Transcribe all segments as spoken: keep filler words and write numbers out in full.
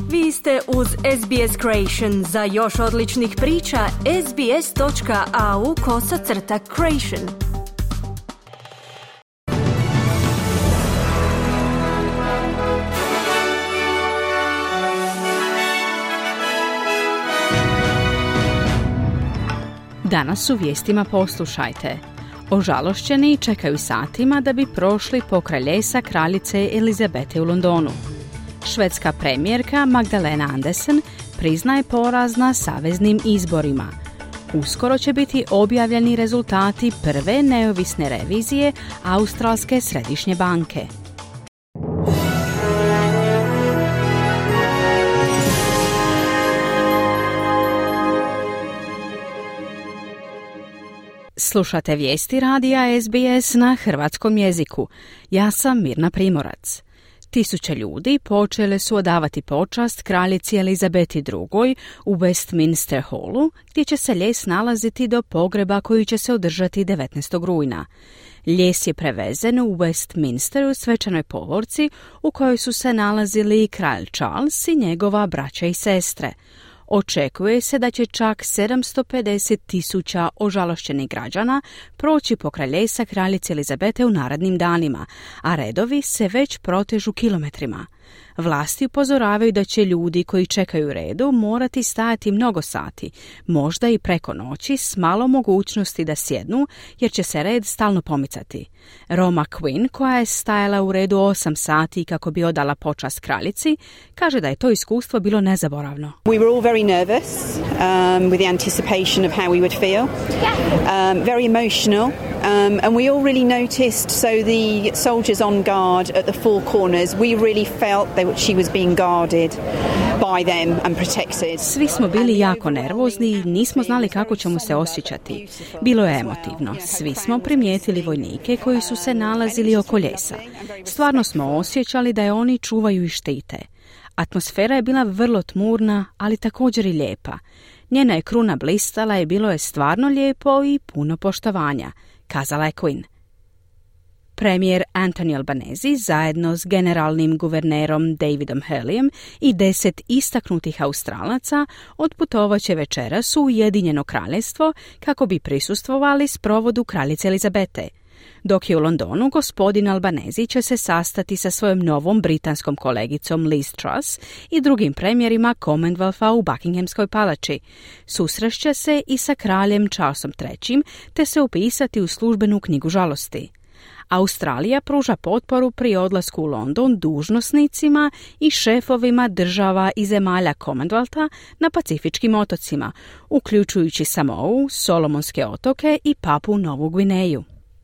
Vi ste uz S B S Creation. Za još odličnih priča, sbs.au kosacrta creation. Danas u vijestima poslušajte. Ožalošćeni čekaju satima da bi prošli pokraj ljesa kraljice Elizabete u Londonu. Švedska premijerka Magdalena Andersson priznaje poraz na saveznim izborima. Uskoro će biti objavljeni rezultati prve neovisne revizije Australske središnje banke. Slušate vijesti radija S B S na hrvatskom jeziku. Ja sam Mirna Primorac. Tisuće ljudi počele su odavati počast kraljici Elizabeti drugoj u Westminster Hallu, gdje će se ljes nalaziti do pogreba koji će se održati devetnaestog rujna. Ljes je prevezen u Westminsteru svečanoj povorci u kojoj su se nalazili kralj Charles i njegova braća i sestre. Očekuje se da će čak sedamsto pedeset tisuća ožalošćenih građana proći pokraj ljesa kraljice Elizabete u narednim danima, a redovi se već protežu kilometrima. Vlasti upozoravaju da će ljudi koji čekaju redu morati stajati mnogo sati, možda i preko noći s malo mogućnosti da sjednu, jer će se red stalno pomicati. Roma Quinn, koja je stajala u redu osam sati kako bi odala počast kraljici, kaže da je to iskustvo bilo nezaboravno. We were all very nervous um, with the anticipation of how we would feel. Um, very emotional. Um, and we all really noticed, so the soldiers on guard at the four corners, we really felt that she was being guarded by them and protected. Svi smo bili jako nervozni i nismo znali kako ćemo se osjećati. Bilo je emotivno. Svi smo primijetili vojnike koji su se nalazili oko ljesa. Stvarno smo osjećali da je oni čuvaju i štite. Atmosfera je bila vrlo tmurna, ali također i lijepa. Njena je kruna blistala i bilo je stvarno lijepo i puno poštovanja, kazala je Quinn. Premijer Anthony Albanese zajedno s generalnim guvernerom Davidom Hurleyem i deset istaknutih Australaca otputovat će večeras u Ujedinjeno kraljevstvo kako bi prisustvovali sprovodu kraljice Elizabete. Dok je u Londonu, gospodin Albanese će se sastati sa svojom novom britanskom kolegicom Liz Truss i drugim premijerima Commonwealtha u Buckinghamskoj palači. Susrešće se i sa kraljem Charlesom trećim te se upisati u službenu knjigu žalosti. Australija pruža potporu pri odlasku u London dužnosnicima i šefovima država i zemalja Commonwealtha na Pacifičkim otocima, uključujući Samou, Solomonske otoke i Papu Novu Gvineju.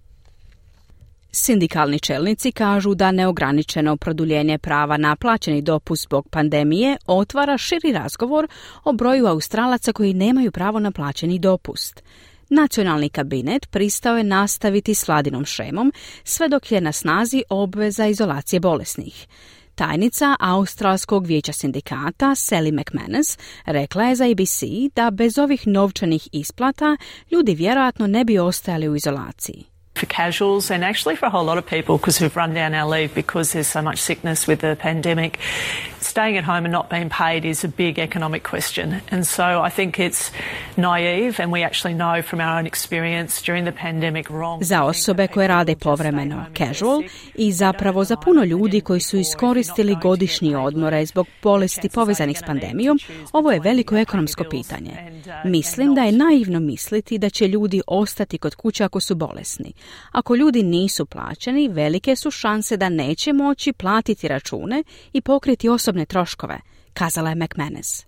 Sindikalni čelnici kažu da neograničeno produljenje prava na plaćeni dopust zbog pandemije otvara širi razgovor o broju Australaca koji nemaju pravo na plaćeni dopust. Nacionalni kabinet pristao je nastaviti s vladinom šemom sve dok je na snazi obveza izolacije bolesnih. Tajnica Australskog vijeća sindikata Sally McManus rekla je za A B C da bez ovih novčanih isplata ljudi vjerojatno ne bi ostajali u izolaciji. For casuals and actually for a whole lot of people because we've run down our leave because there's so much sickness with the pandemic. Staying at home and not being paid is a big economic question. And so I think it's naive and we actually know from our own experience during the pandemic wrong. Za osobe koje rade povremeno, casual, i zapravo za puno ljudi koji su iskoristili godišnji odmore zbog bolesti povezanih s pandemijom, ovo je veliko ekonomsko pitanje. Mislim da je naivno misliti da će ljudi ostati kod kuće ako su bolesni. Ako ljudi nisu plaćeni, velike su šanse da neće moći platiti račune i pokriti osobne troškove, kazala je McManus.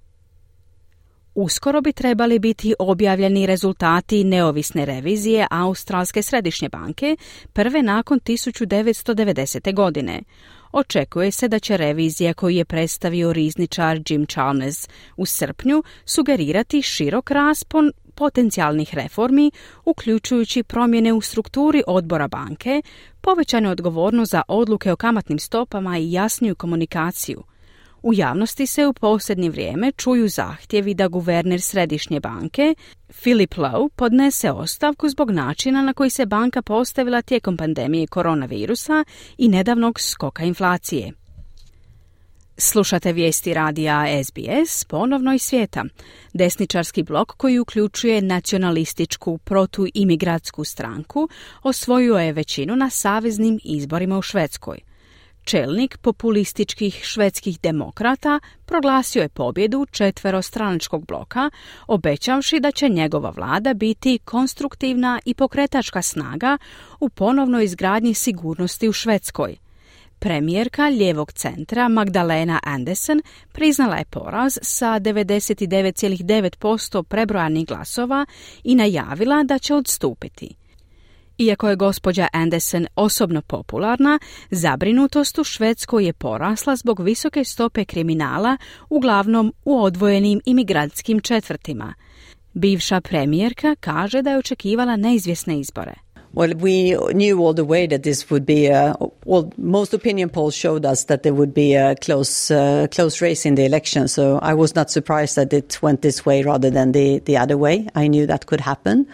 Uskoro bi trebali biti objavljeni rezultati neovisne revizije Australske središnje banke, prve nakon tisuću devetsto devedesete. godine. Očekuje se da će revizija koju je predstavio rizničar Jim Chalmers u srpnju sugerirati širok raspon potencijalnih reformi, uključujući promjene u strukturi odbora banke, povećanu odgovornost za odluke o kamatnim stopama i jasniju komunikaciju. U javnosti se u posljednje vrijeme čuju zahtjevi da guverner Središnje banke Philip Lowe podnese ostavku zbog načina na koji se banka postavila tijekom pandemije koronavirusa i nedavnog skoka inflacije. Slušate vijesti radija S B S ponovno iz svijeta. Desničarski blok koji uključuje nacionalističku protuimigratsku stranku osvojio je većinu na saveznim izborima u Švedskoj. Čelnik populističkih švedskih demokrata proglasio je pobjedu četverostranačkog bloka, obećavši da će njegova vlada biti konstruktivna i pokretačka snaga u ponovnoj izgradnji sigurnosti u Švedskoj. Premijerka lijevog centra Magdalena Andersson priznala je poraz sa devedeset devet zarez devet posto prebrojanih glasova i najavila da će odstupiti. Iako je gospođa Andersson osobno popularna, zabrinutost u Švedskoj je porasla zbog visoke stope kriminala, uglavnom u odvojenim imigrantskim četvrtima. Bivša premijerka kaže da je očekivala neizvjesne izbore. Well, we knew all the way that this would be a, well, most opinion polls showed us that there would be a close, uh, close race in the election, so I was not surprised that it went this way rather than the, the other way. I knew that could happen.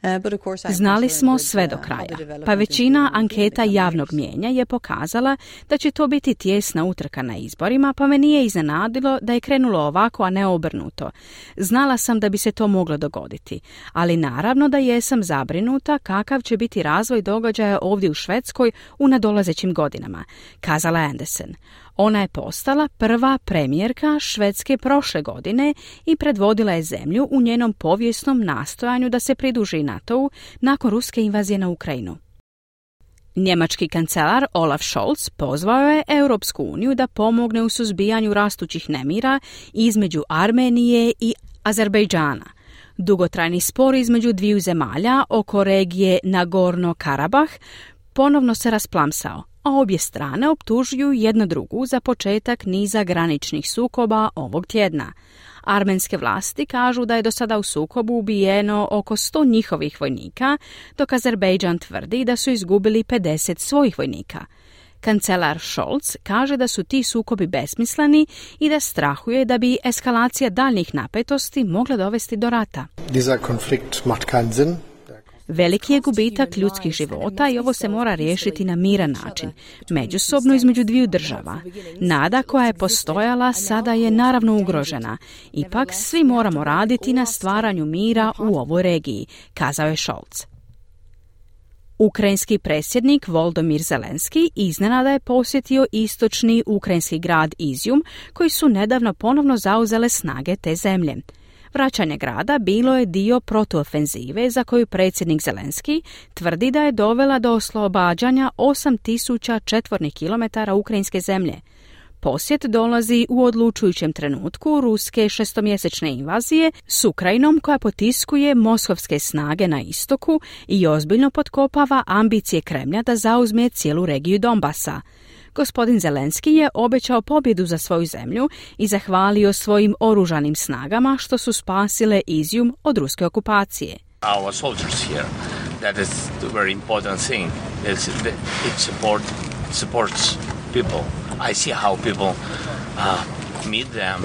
Znali smo sve do kraja, pa većina anketa javnog mijenja je pokazala da će to biti tijesna utrka na izborima, pa me nije iznenadilo da je krenulo ovako, a ne obrnuto. Znala sam da bi se to moglo dogoditi, ali naravno da jesam zabrinuta kakav će biti razvoj događaja ovdje u Švedskoj u nadolazećim godinama, kazala Andersson. Ona je postala prva premijerka Švedske prošle godine i predvodila je zemlju u njenom povijesnom nastojanju da se pridruži NATO-u nakon ruske invazije na Ukrajinu. Njemački kancelar Olaf Scholz pozvao je Europsku uniju da pomogne u suzbijanju rastućih nemira između Armenije i Azerbejdžana. Dugotrajni spor između dviju zemalja oko regije Nagorno-Karabah ponovno se rasplamsao, a obje strane optužuju jedna drugu za početak niza graničnih sukoba ovog tjedna. Armenske vlasti kažu da je do sada u sukobu ubijeno oko sto njihovih vojnika, dok Azerbejdžan tvrdi da su izgubili pedeset svojih vojnika. Kancelar Scholz kaže da su ti sukobi besmisleni i da strahuje da bi eskalacija daljnjih napetosti mogla dovesti do rata. Dieser Konflikt macht keinen Sinn. Veliki je gubitak ljudskih života i ovo se mora riješiti na miran način, međusobno između dviju država. Nada koja je postojala sada je naravno ugrožena. Ipak svi moramo raditi na stvaranju mira u ovoj regiji, kazao je Scholz. Ukrajinski predsjednik Volodymyr Zelenski iznenada je posjetio istočni ukrajinski grad Izjum, koji su nedavno ponovno zauzele snage te zemlje. Vraćanje grada bilo je dio protuofenzive za koju predsjednik Zelenski tvrdi da je dovela do oslobađanja osam tisuća četvornih kilometara ukrajinske zemlje. Posjet dolazi u odlučujućem trenutku ruske šestomjesečne invazije s Ukrajinom koja potiskuje moskovske snage na istoku i ozbiljno potkopava ambicije Kremlja da zauzme cijelu regiju Donbasa. Gospodin Zelenski je obećao pobjedu za svoju zemlju i zahvalio svojim oružanim snagama što su spasile Izjum od ruske okupacije. Our soldiers here, that is the very important thing. It's, it support, supports people. I see how people uh, meet them.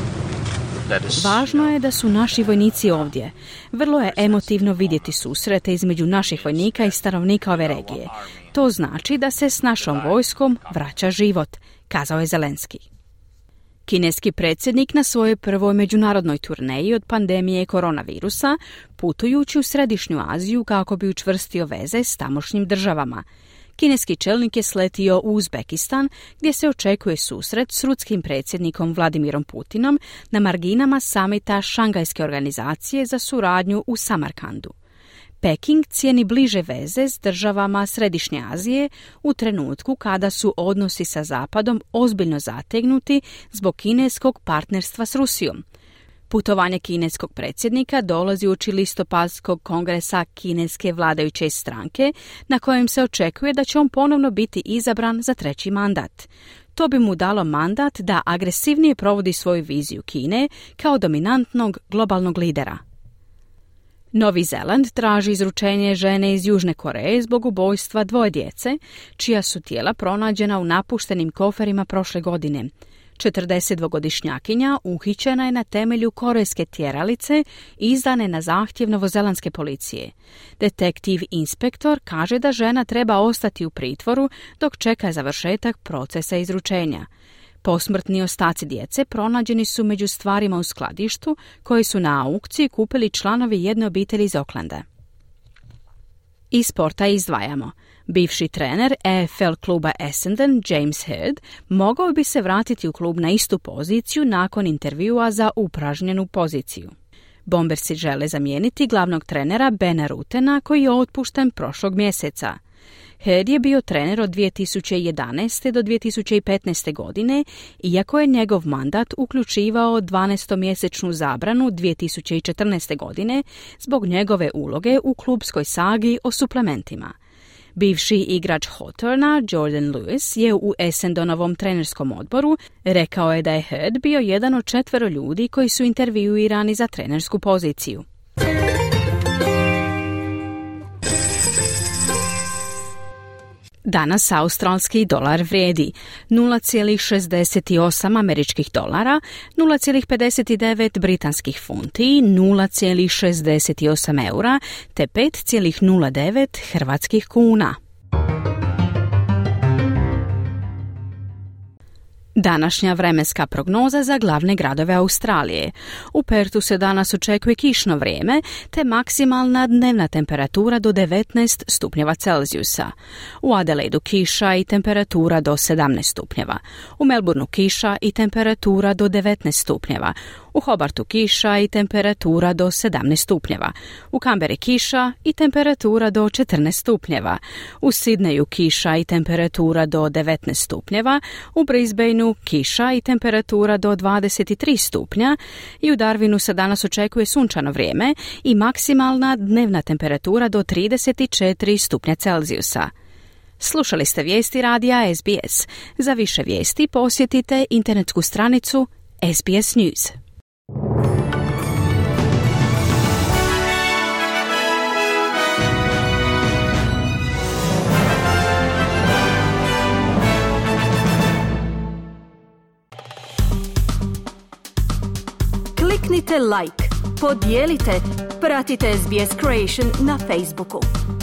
Važno je da su naši vojnici ovdje. Vrlo je emotivno vidjeti susrete između naših vojnika i stanovnika ove regije. To znači da se s našom vojskom vraća život, kazao je Zelenski. Kineski predsjednik na svojoj prvoj međunarodnoj turneji od pandemije koronavirusa, putujući u Središnju Aziju kako bi učvrstio veze s tamošnjim državama. Kineski čelnik je sletio u Uzbekistan, gdje se očekuje susret s ruskim predsjednikom Vladimirom Putinom na marginama samita Šangajske organizacije za suradnju u Samarkandu. Peking cijeni bliže veze s državama Središnje Azije u trenutku kada su odnosi sa Zapadom ozbiljno zategnuti zbog kineskog partnerstva s Rusijom. Putovanje kineskog predsjednika dolazi uoči listopadskog kongresa kineske vladajuće stranke, na kojem se očekuje da će on ponovno biti izabran za treći mandat. To bi mu dalo mandat da agresivnije provodi svoju viziju Kine kao dominantnog globalnog lidera. Novi Zeland traži izručenje žene iz Južne Koreje zbog ubojstva dvoje djece, čija su tijela pronađena u napuštenim koferima prošle godine. četrdesetdvogodišnjakinja uhićena je na temelju korejske tjeralice izdane na zahtjev novozelandske policije. Detektiv inspektor kaže da žena treba ostati u pritvoru dok čeka završetak procesa izručenja. Posmrtni ostaci djece pronađeni su među stvarima u skladištu koje su na aukciji kupili članovi jedne obitelji iz Oaklanda. Iz sporta izdvajamo. Bivši trener E F L kluba Essendon, James Hird, mogao bi se vratiti u klub na istu poziciju nakon intervjua za upražnjenu poziciju. Bombersi žele zamijeniti glavnog trenera Bena Rutena koji je otpušten prošlog mjeseca. Hird je bio trener od dvije tisuće jedanaeste do dvije tisuće petnaeste godine, iako je njegov mandat uključivao dvanaestomjesečnu zabranu dvije tisuće četrnaeste godine zbog njegove uloge u klubskoj sagi o suplementima. Bivši igrač Hawthorna, Jordan Lewis, je u Essendonovom trenerskom odboru rekao je da je Hird bio jedan od četvero ljudi koji su intervjuirani za trenersku poziciju. Danas australski dolar vrijedi nula zarez šezdeset osam američkih dolara, nula zarez pedeset devet britanskih funti, nula zarez šezdeset osam eura te pet zarez nula devet hrvatskih kuna. Današnja vremenska prognoza za glavne gradove Australije. U Pertu se danas očekuje kišno vrijeme, te maksimalna dnevna temperatura do devetnaest stupnjeva Celzijusa. U Adelaidu kiša i temperatura do sedamnaest stupnjeva. U Melbourneu kiša i temperatura do devetnaest stupnjeva. U Hobartu kiša i temperatura do sedamnaest stupnjeva. U Canberri kiša i temperatura do četrnaest stupnjeva. U Sidneju kiša i temperatura do devetnaest stupnjeva. U Brisbaneu kiša i temperatura do dvadeset tri stupnja i u Darwinu se danas očekuje sunčano vrijeme i maksimalna dnevna temperatura do trideset četiri stupnja Celzijusa. Slušali ste vijesti radija S B S. Za više vijesti posjetite internetsku stranicu S B S News. Kliknite like, podijelite, pratite S B S Creation na Facebooku.